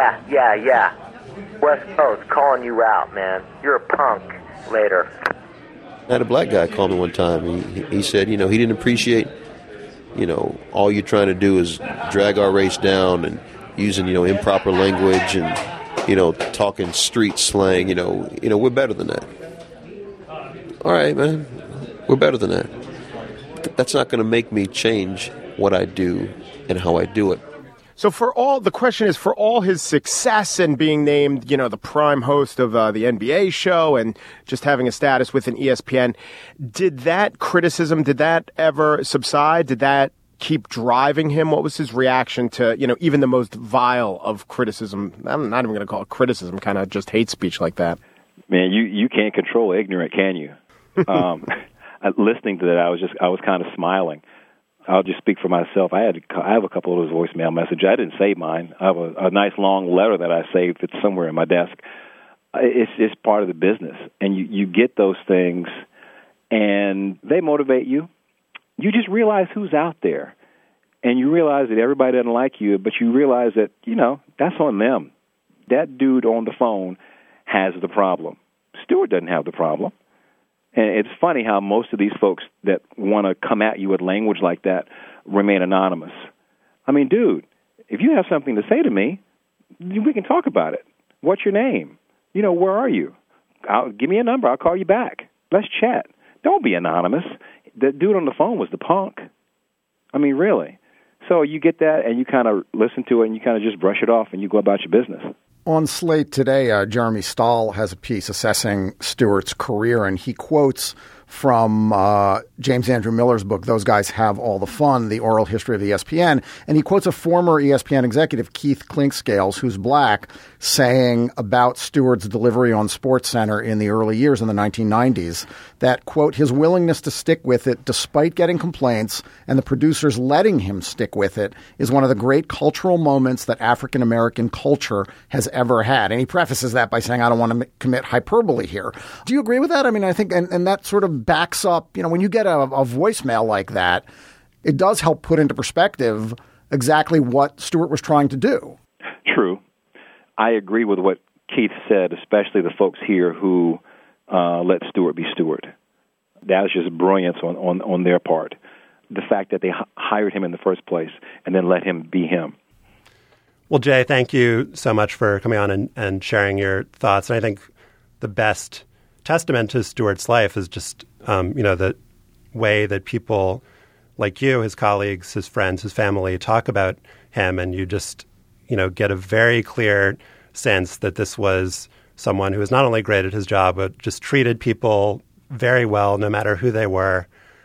West Coast calling you out, man. You're a punk. Later. I had a black guy call me one time. He said, he didn't appreciate, all you're trying to do is drag our race down and using, improper language and, talking street slang. We're better than that. All right, man. We're better than that. That's not going to make me change what I do and how I do it. So the question is, for all his success and being named, the prime host of the NBA show and just having a status within ESPN, did that criticism, did that ever subside? Did that keep driving him? What was his reaction to, even the most vile of criticism? I'm not even going to call it criticism, kind of just hate speech like that. Man, you can't control ignorant, can you? Listening to that, I was kind of smiling. I'll just speak for myself. I have a couple of those voicemail messages. I didn't save mine. I have a nice long letter that I saved. It's somewhere in my desk. It's part of the business, and you get those things, and they motivate you. You just realize who's out there, and you realize that everybody doesn't like you, but you realize that that's on them. That dude on the phone has the problem. Stewart doesn't have the problem. And it's funny how most of these folks that want to come at you with language like that remain anonymous. I mean, dude, if you have something to say to me, we can talk about it. What's your name? Where are you? Give me a number. I'll call you back. Let's chat. Don't be anonymous. The dude on the phone was the punk. I mean, really. So you get that, and you kind of listen to it, and you kind of just brush it off, and you go about your business. On Slate today, Jeremy Stahl has a piece assessing Stewart's career, and he quotes from James Andrew Miller's book, Those Guys Have All the Fun, The Oral History of ESPN. And he quotes a former ESPN executive, Keith Clinkscales, who's black, saying about Stewart's delivery on SportsCenter in the early years in the 1990s that, quote, his willingness to stick with it despite getting complaints and the producers letting him stick with it is one of the great cultural moments that African-American culture has ever had. And he prefaces that by saying, I don't want to commit hyperbole here. Do you agree with that? I mean, I think, and that sort of backs up, when you get a voicemail like that, it does help put into perspective exactly what Stewart was trying to do. True. I agree with what Keith said, especially the folks here who let Stewart be Stewart. That was just brilliance on their part. The fact that they hired him in the first place and then let him be him. Well, Jay, thank you so much for coming on and sharing your thoughts. And I think the best testament to Stewart's life is just, the way that people like you, his colleagues, his friends, his family talk about him. And you just, get a very clear sense that this was someone who was not only great at his job, but just treated people very well, no matter who they were,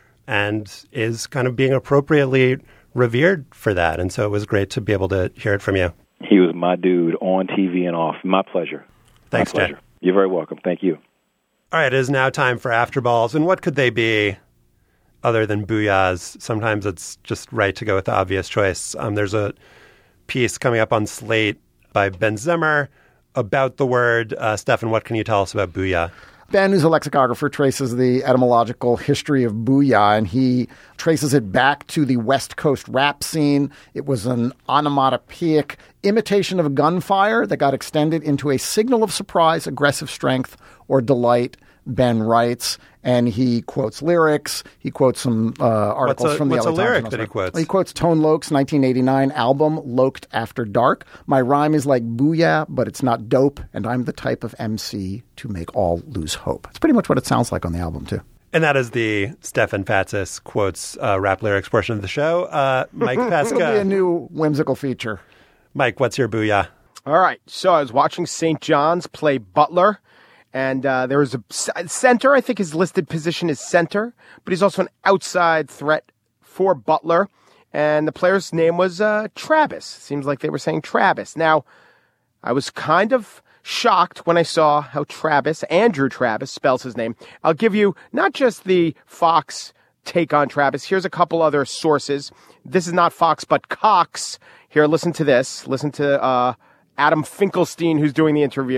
and is kind of being appropriately revered for that. And so it was great to be able to hear it from you. He was my dude on TV and off. My pleasure. Thanks, my pleasure. Jay. You're very welcome. Thank you. All right, it is now time for After Balls. And what could they be other than booyahs? Sometimes it's just right to go with the obvious choice. There's a piece coming up on Slate by Ben Zimmer about the word. Stefan, what can you tell us about booyah? Ben, who's a lexicographer, traces the etymological history of booyah, and he traces it back to the West Coast rap scene. It was an onomatopoeic imitation of gunfire that got extended into a signal of surprise, aggressive strength, or delight, Ben writes, and he quotes lyrics. He quotes some articles from the LA Times. What's a lyric that he quotes? He quotes Tone Loc's 1989 album, Loked After Dark. My rhyme is like booyah, but it's not dope, and I'm the type of MC to make all lose hope. That's pretty much what it sounds like on the album, too. And that is the Stefan Fatsis quotes rap lyrics portion of the show. Mike Pesca. It'll be a new whimsical feature. Mike, what's your booyah? All right. So I was watching St. John's play Butler. And there was a center. I think his listed position is center, but he's also an outside threat for Butler. And the player's name was Travis. Seems like they were saying Travis. Now, I was kind of shocked when I saw how Andrew Travis, spells his name. I'll give you not just the Fox take on Travis. Here's a couple other sources. This is not Fox, but Cox. Here, listen to this. Listen to Adam Finkelstein, who's doing the interview.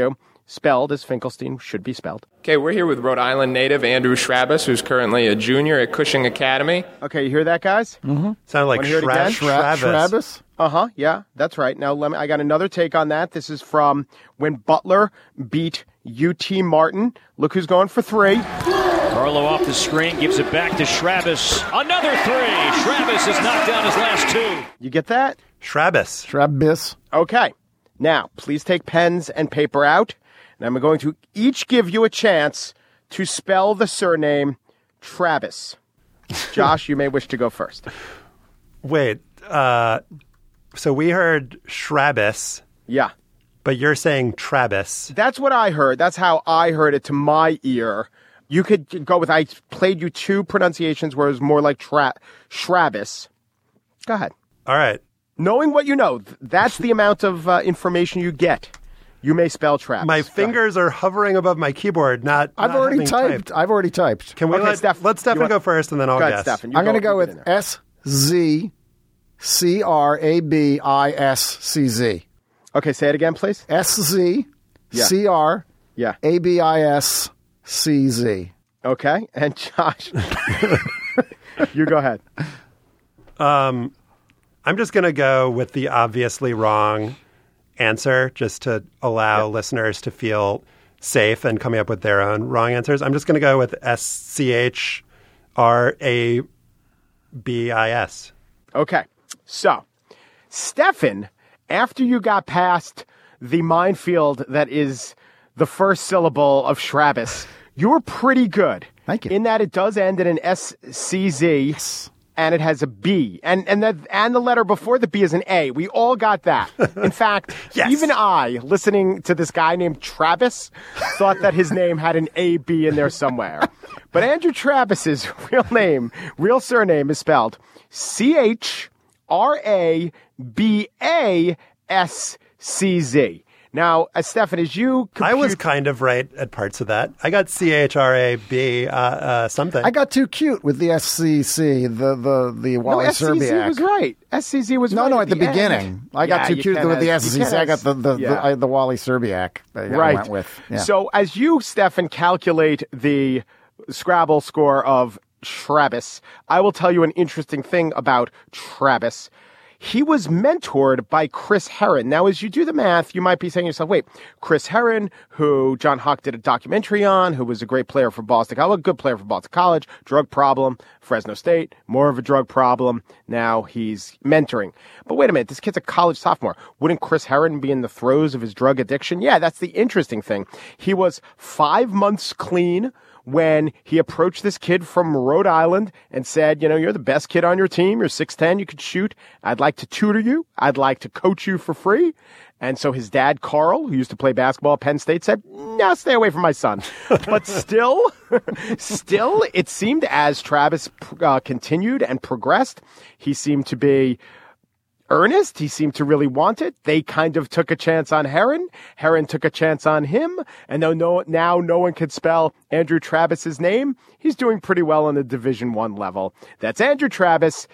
spelled as Finkelstein should be spelled. Okay, we're here with Rhode Island native Andrew Schrabis, who's currently a junior at Cushing Academy. Okay, you hear that, guys? Mm-hmm. Sound like Schrabis. Uh-huh, yeah, that's right. Now, I got another take on that. This is from when Butler beat UT Martin. Look who's going for 3. Carlo off the screen, gives it back to Schrabis. Another 3. Schrabis has knocked down his last 2. You get that? Schrabis. Okay. Now, please take pens and paper out, and I'm going to each give you a chance to spell the surname Travis. Josh, you may wish to go first. Wait, so we heard Schrabis. Yeah. But you're saying Travis. That's what I heard. That's how I heard it to my ear. You could go with, I played you 2 pronunciations where it was more like Schrabis. Go ahead. All right. Knowing what you know, that's the amount of information you get. You may spell Travis. My fingers are hovering above my keyboard, not I've already typed. Can we let Stefan go first, and then I'll guess? Stefan, I'm going to go with SZCRABISCZ. Okay, say it again, please. SZCRABISCZ. Okay, and Josh, you go ahead. I'm just going to go with the obviously wrong answer just to allow listeners to feel safe and coming up with their own wrong answers. I'm just going to go with SCHRABIS. Okay. So, Stefan, after you got past the minefield that is the first syllable of Schrabis, you were pretty good. Thank you. In that it does end in an SCZ. Yes. And it has a B. And the letter before the B is an A. We all got that. In fact, even I, listening to this guy named Travis, thought that his name had an A-B in there somewhere. But Andrew Travis's real surname is spelled CHRABASCZ. Now, Stefan, as you compute... I was kind of right at parts of that. I got CHRAB something. I got too cute with the SCC, the Wally Serbiak. SCZ was right. SCZ was right. No, at the beginning. I got too cute with the SCC. I got the Wally Serbiak that I went with. Yeah. So as you, Stefan, calculate the Scrabble score of Schrabis, I will tell you an interesting thing about Travis. He was mentored by Chris Herron. Now, as you do the math, you might be saying to yourself, wait, Chris Herron, who John Hawk did a documentary on, who was a great player for Boston College, a good player for Boston College, drug problem, Fresno State, more of a drug problem. Now he's mentoring. But wait a minute, this kid's a college sophomore. Wouldn't Chris Herron be in the throes of his drug addiction? Yeah, that's the interesting thing. He was 5 months clean when he approached this kid from Rhode Island and said, you know, you're the best kid on your team. You're 6'10", you could shoot. I'd like to tutor you. I'd like to coach you for free. And so his dad, Carl, who used to play basketball at Penn State, said, no, stay away from my son. But still, it seemed as Travis continued and progressed, he seemed to be earnest. He seemed to really want it. They kind of took a chance on Herron. Herron took a chance on him. And now no one could spell Andrew Travis's name. He's doing pretty well on the Division I level. That's Andrew Travis,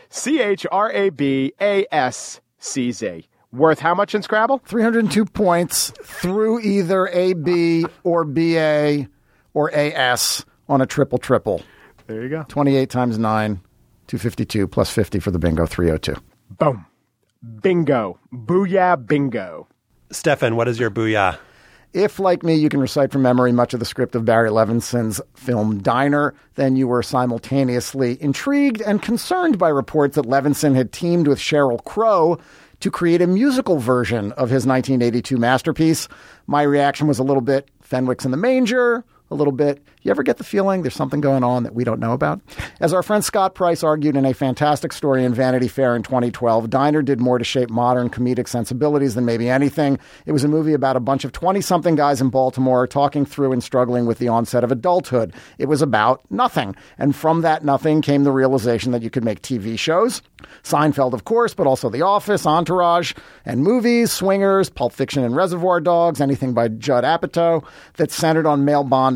CHRABASCZ. Worth how much in Scrabble? 302 points through either AB or BA or AS on a triple. There you go. 28 times 9, 252 plus 50 for the bingo, 302. Boom. Bingo. Booyah, bingo. Stefan, what is your booyah? If, like me, you can recite from memory much of the script of Barry Levinson's film Diner, then you were simultaneously intrigued and concerned by reports that Levinson had teamed with Sheryl Crow to create a musical version of his 1982 masterpiece. My reaction was a little bit Fenwick's in the manger, a little bit, you ever get the feeling there's something going on that we don't know about? As our friend Scott Price argued in a fantastic story in Vanity Fair in 2012, Diner did more to shape modern comedic sensibilities than maybe anything. It was a movie about a bunch of 20-something guys in Baltimore talking through and struggling with the onset of adulthood. It was about nothing. And from that nothing came the realization that you could make TV shows. Seinfeld, of course, but also The Office, Entourage, and movies, Swingers, Pulp Fiction and Reservoir Dogs, anything by Judd Apatow that centered on male bonding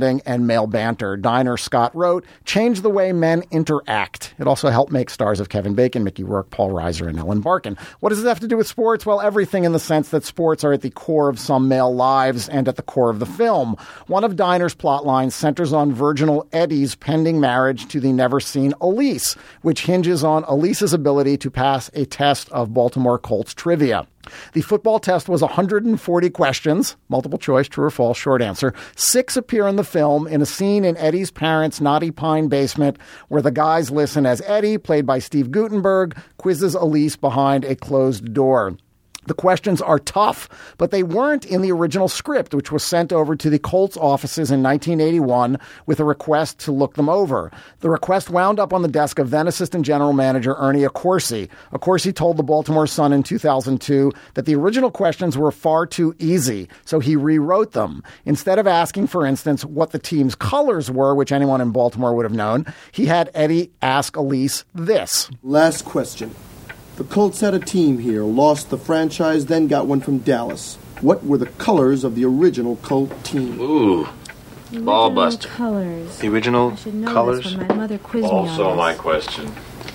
understanding and male banter. Diner, Scott wrote, changed the way men interact. It also helped make stars of Kevin Bacon, Mickey Rourke, Paul Reiser, and Ellen Barkin. What does this have to do with sports? Well, everything, in the sense that sports are at the core of some male lives and at the core of the film. One of Diner's plot lines centers on Virginal Eddie's pending marriage to the never-seen Elise, which hinges on Elise's ability to pass a test of Baltimore Colts trivia. The football test was 140 questions, multiple choice, true or false, short answer. 6 appear in the film in a scene in Eddie's parents' Knotty Pine basement where the guys listen as Eddie, played by Steve Guttenberg, quizzes Elise behind a closed door. The questions are tough, but they weren't in the original script, which was sent over to the Colts offices in 1981 with a request to look them over. The request wound up on the desk of then Assistant General Manager Ernie Accorsi. Accorsi told the Baltimore Sun in 2002 that the original questions were far too easy, so he rewrote them. Instead of asking, for instance, what the team's colors were, which anyone in Baltimore would have known, he had Eddie ask Elise this. Last question. The Colts had a team here, lost the franchise, then got one from Dallas. What were the colors of the original Colt team? Ooh, ball buster. Colors. The original I should know colors? This when my mother quizzed me on Also this. my question.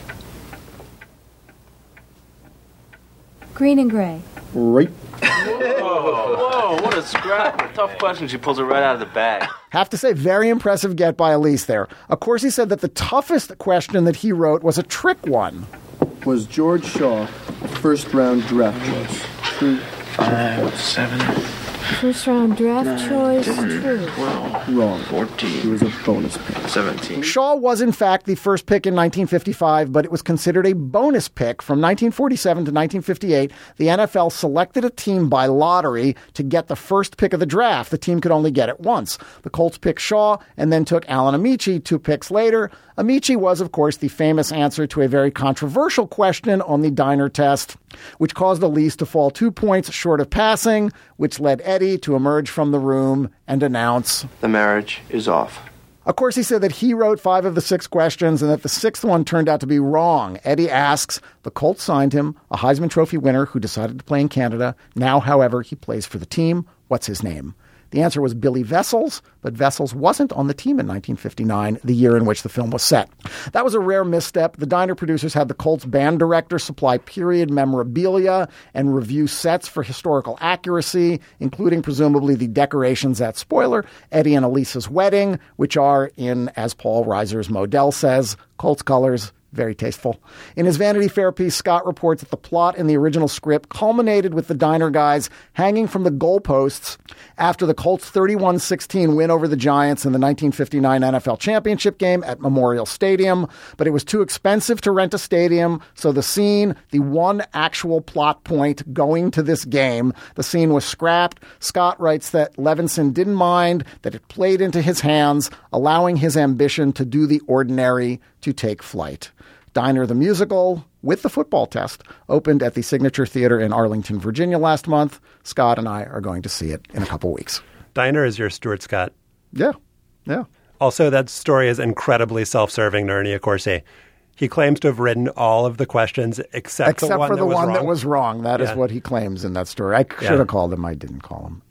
Green and gray. Right. Whoa, what a scrap. Tough question. She pulls it right out of the bag. Have to say, very impressive get by Elise there. Of course, he said that the toughest question that he wrote was a trick one. Was George Shaw first-round draft choice? True. 5, 7, First round draft choice. 10, True. 12, Wrong. 14. He was a bonus pick. 17. Shaw was, in fact, the first pick in 1955, but it was considered a bonus pick. From 1947 to 1958, the NFL selected a team by lottery to get the first pick of the draft. The team could only get it once. The Colts picked Shaw and then took Alan Amici 2 picks later. Amici was, of course, the famous answer to a very controversial question on the Diner test, which caused Elise to fall 2 points short of passing, which led Eddie to emerge from the room and announce, The marriage is off. Of course, he said that he wrote 5 of the 6 questions and that the 6th one turned out to be wrong. Eddie asks, the Colts signed him, a Heisman Trophy winner who decided to play in Canada. Now, however, he plays for the team. What's his name? The answer was Billy Vessels, but Vessels wasn't on the team in 1959, the year in which the film was set. That was a rare misstep. The Diner producers had the Colts band director supply period memorabilia and review sets for historical accuracy, including presumably the decorations at, spoiler, Eddie and Elisa's wedding, which are in, as Paul Reiser's Modell says, Colts colors. Very tasteful. In his Vanity Fair piece, Scott reports that the plot in the original script culminated with the Diner guys hanging from the goalposts after the Colts' 31-16 win over the Giants in the 1959 NFL Championship game at Memorial Stadium. But it was too expensive to rent a stadium, so the scene, the one actual plot point going to this game, the scene was scrapped. Scott writes that Levinson didn't mind, that it played into his hands, allowing his ambition to do the ordinary to take flight. Diner the Musical, with the football test, opened at the Signature Theater in Arlington, Virginia last month. Scott and I are going to see it in a couple weeks. Diner is your Stuart Scott. Yeah. Also, that story is incredibly self-serving to Ernie Accorsi. He claims to have written all of the questions except the one for the one wrong. that was wrong. That is what he claims in that story. I should have called him. I didn't call him.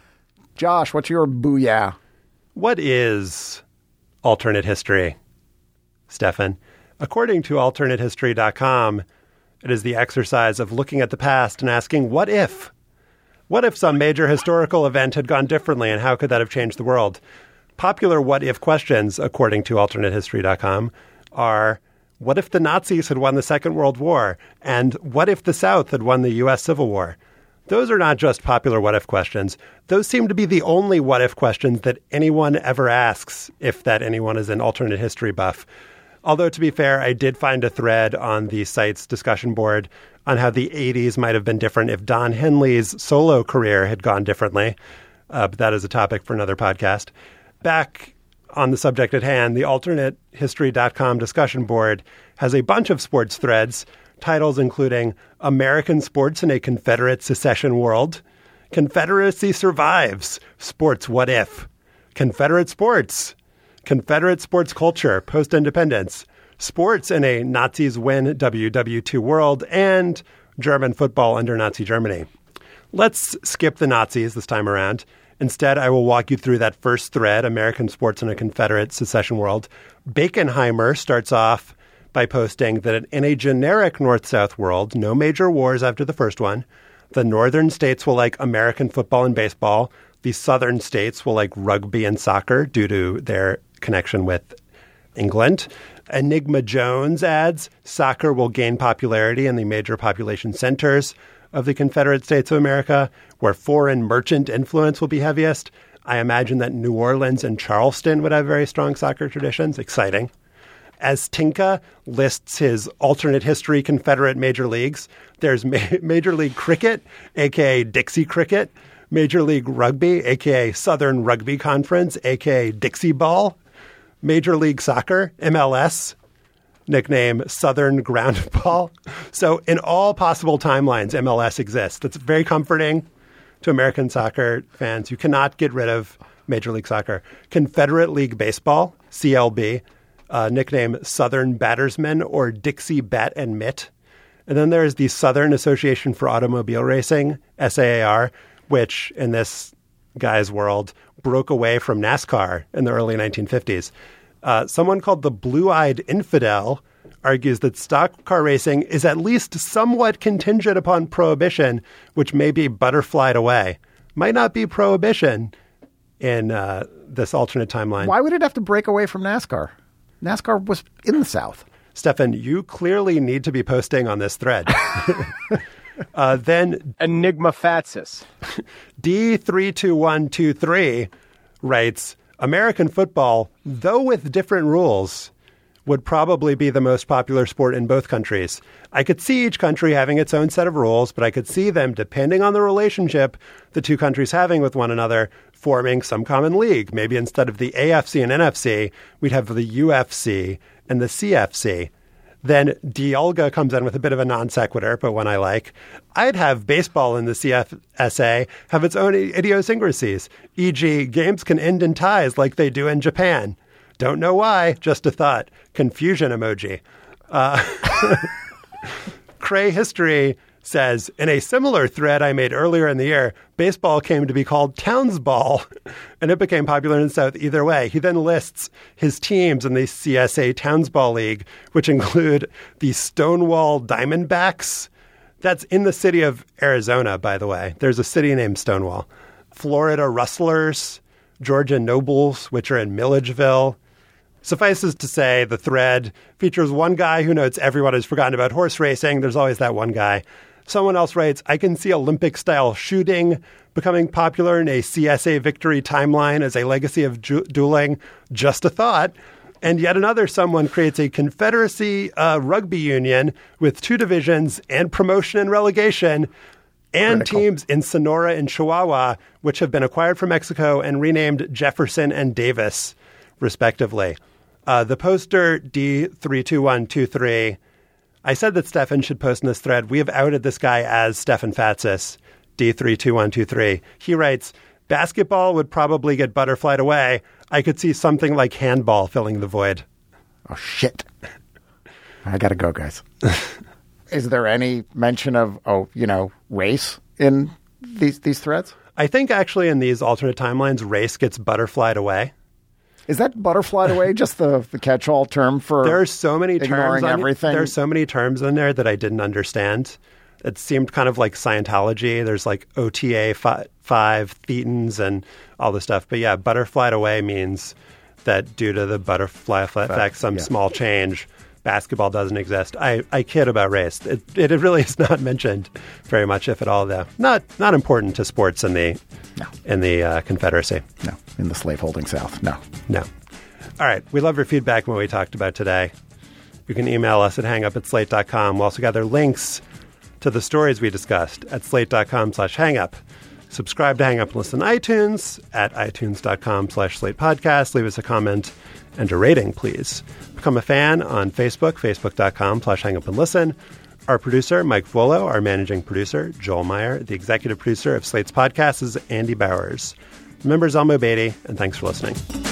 Josh, what's your booyah? What is alternate history, Stefan? According to AlternateHistory.com, it is the exercise of looking at the past and asking, what if? What if some major historical event had gone differently, and how could that have changed the world? Popular what-if questions, according to AlternateHistory.com, are, what if the Nazis had won the Second World War? And what if the South had won the U.S. Civil War? Those are not just popular what-if questions. Those seem to be the only what-if questions that anyone ever asks, if that anyone is an alternate history buff. Although, to be fair, I did find a thread on the site's discussion board on how the 80s might have been different if Don Henley's solo career had gone differently. But that is a topic for another podcast. Back on the subject at hand, the AlternateHistory.com discussion board has a bunch of sports threads, titles including American Sports in a Confederate Secession World, Confederacy Survives, Sports What If, Confederate Sports, Confederate Sports Culture, Post-Independence, Sports in a Nazis Win WW2 World, and German Football under Nazi Germany. Let's skip the Nazis this time around Instead, I will walk you through that first thread, American Sports in a Confederate Secession World. Baconheimer starts off by posting that in a generic North-South world, no major wars after the first one, the northern states will like American football and baseball. The southern states will like rugby and soccer due to their connection with England. Enigma Jones adds, soccer will gain popularity in the major population centers of the Confederate States of America, where foreign merchant influence will be heaviest. I imagine that New Orleans and Charleston would have very strong soccer traditions. Exciting. As Tinka lists his alternate history Confederate major leagues, there's Major League Cricket, a.k.a. Dixie Cricket, Major League Rugby, a.k.a. Southern Rugby Conference, a.k.a. Dixie Ball, Major League Soccer, MLS, nickname Southern Ground Ball. So in all possible timelines, MLS exists. That's very comforting to American soccer fans. You cannot get rid of Major League Soccer. Confederate League Baseball, CLB, nickname Southern Battersmen or Dixie Bat and Mitt. And then there's the Southern Association for Automobile Racing, SAAR, which in this guy's world broke away from NASCAR in the early 1950s. Someone called the Blue-Eyed Infidel argues that stock car racing is at least somewhat contingent upon prohibition, which may be butterflied away. Might not be prohibition in this alternate timeline. Why would it have to break away from NASCAR? NASCAR was in the South. Stefan, you clearly need to be posting on this thread. Then Enigma Fatsis. D32123 writes, American football, though with different rules, would probably be the most popular sport in both countries. I could see each country having its own set of rules, but I could see them, depending on the relationship the two countries having with one another, forming some common league. Maybe instead of the AFC and NFC, we'd have the UFC and the CFC. Then Dialga comes in with a bit of a non sequitur, but one I like. I'd have baseball in the CFSA have its own idiosyncrasies, e.g. games can end in ties like they do in Japan. Don't know why, just a thought. Confusion emoji. Cray History says, in a similar thread I made earlier in the year, baseball came to be called Townsball, and it became popular in the South either way. He then lists his teams in the CSA Townsball League, which include the Stonewall Diamondbacks. That's in the city of Arizona, by the way. There's a city named Stonewall. Florida Rustlers, Georgia Nobles, which are in Milledgeville. Suffices to say, the thread features one guy who notes everyone has forgotten about horse racing. There's always that one guy. Someone else writes, I can see Olympic-style shooting becoming popular in a CSA victory timeline as a legacy of dueling. Just a thought. And yet another someone creates a Confederacy rugby union with two divisions and promotion and relegation and teams in Sonora and Chihuahua, which have been acquired from Mexico and renamed Jefferson and Davis, respectively. The poster D32123, I said that Stefan should post in this thread. We have outed this guy as Stefan Fatsis, D32123. He writes, basketball would probably get butterflied away. I could see something like handball filling the void. Oh, shit. I got to go, guys. Is there any mention of, race in these threads? I think actually in these alternate timelines, race gets butterflied away. Is that butterflied away just the catch-all term for there are so many ignoring terms everything? There are so many terms in there that I didn't understand. It seemed kind of like Scientology. There's like OTA 5 thetans and all this stuff. But yeah, butterflied away means that due to the butterfly effect, some small change, basketball doesn't exist. I kid about race. It really is not mentioned very much, if at all, though. Not important to sports in the Confederacy. No, in the slaveholding South. No. All right. We love your feedback on what we talked about today. You can email us at hangup@slate.com. We'll also gather links to the stories we discussed at slate.com/hangup. Subscribe to Hang Up and Listen on iTunes at itunes.com/slate-podcast. Leave us a comment and a rating, please. Become a fan on Facebook, facebook.com/hangupandlisten. Our producer, Mike Volo, our managing producer, Joel Meyer. The executive producer of Slate's podcast is Andy Bowers. Remember Zelmo Beatty, and thanks for listening.